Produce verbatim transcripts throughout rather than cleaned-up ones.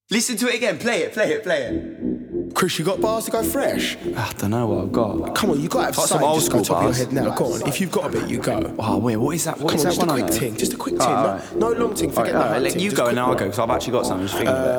Listen to it again. Play it, play it, play it. Chris, you got bars to go fresh? I don't know what I've got. Come on, you got to have Got some something old just go school top bars. of your head now. Go on, if you've got a bit, you go. Oh, wait, what is that? What Come is on, that just one a I quick know? ting, just a quick Oh, ting. alright. No, no long ting, forget Alright, that. alright, let ting, you just go quick and I'll one. go, because I've actually got something. Just think of it.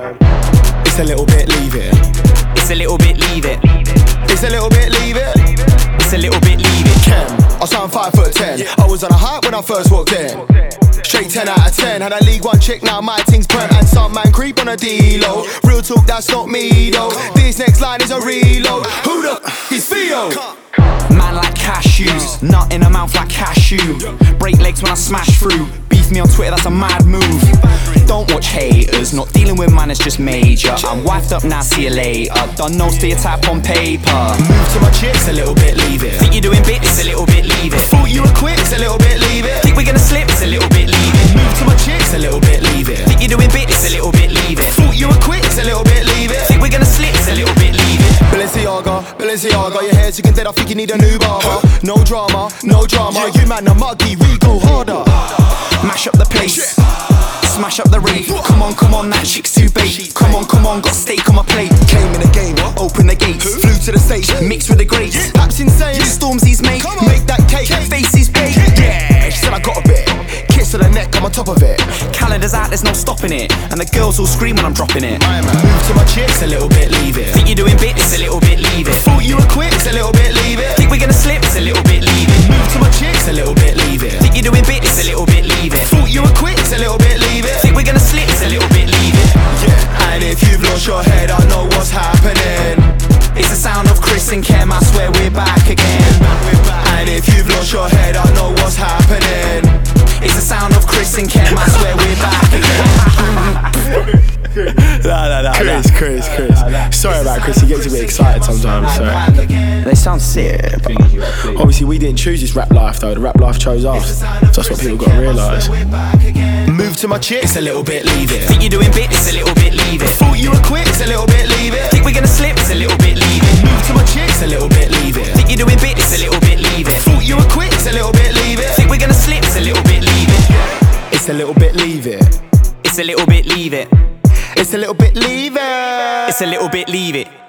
Uh, it's a little bit, leave it. It's a little bit, leave it. It's a little bit, leave it. It's a little bit, leave it. Chem, I sound five foot ten. I was on a hype when I first walked in. Straight ten out of ten. Had a League One chick, now my thing's prem. And some man creep on a D-Lo. Real talk, that's not me though. This next line is a reload. Who the f is Theo? Man like cashews, nut in a mouth like cashew. Break legs when I smash through. Beef me on Twitter, that's a mad move. Don't watch haters, not dealing with man, it's just major. I'm wifed up now, see you later. Done no stereotype on paper. Move to my chicks, a little bit, leave it. Think you're doing bits, it's a little bit, leave it. Thought you were quick, it's a little bit, leave it. Think we're gonna slip, it's a little bit, leave it. Move to my chicks, a little bit, leave it. Think you're doing bits, it's a little bit, leave it. Thought you were quick, it's a little bit, leave it. Think we're gonna slip, it's a little bit, leave it. Balenciaga, Balenciaga, your hair's looking dead, I think you need a new barber. No drama, no drama, you man are muggy, we go harder. Mash up the place, smash up the rave. Come on, come on, that chick's too bait. Come on, come on, got steak on my plate. Came in the game, Open the gates, flew to the stage, mixed with the grapes. that's insane. Stormzy's mate, Make that cake, Facey's paid. yeah, she said I got a bit. Kiss on the neck, I'm on top of it. Calendar's out, there's no stopping it. And the girls all scream when I'm dropping it. Move to my chicks, a little bit, leave it. Think you're doing bits, it's a little bit, leave it. Thought you were quick, it's a little bit, leave it. Think we're gonna slip, it's a little bit, leave it. Move to my chicks, a little bit, leave it. Think you're doing bits, it's a little bit, leave it. Thought you were quick, it's a little bit, leave it. Think we're gonna slip, it's a little bit, leave it. Yeah, and if you've lost your head, I know what's happening. It's the sound of Chris and Kem, I swear we're back again. And if you've lost your head, I know what's happening. It's the sound of Chris and Kem, I swear we're back again. No, no, no, Chris, Chris, Chris. Sorry about Chris, he gets a bit excited sometimes, so. They sound sick, but Obviously, we didn't choose this rap life though, the rap life chose us. That's what people gotta realise. Move to my chicks, a little bit, leave it. think you're doing bits, it's a little bit, leave it. Thought you were quick, it's a little bit, leave it. Think we're gonna slip, it's a little bit, leave it. Move to my chicks, a little bit, leave it. Think you're doing bits, it's a little bit, leave it. Thought you were quick, it's a little bit, leave it. Think we're gonna slip, it's a little bit, leave it. It's a little bit, leave it. It's a little bit, leave it. It's a little bit, leave it. It's a little bit, leave it.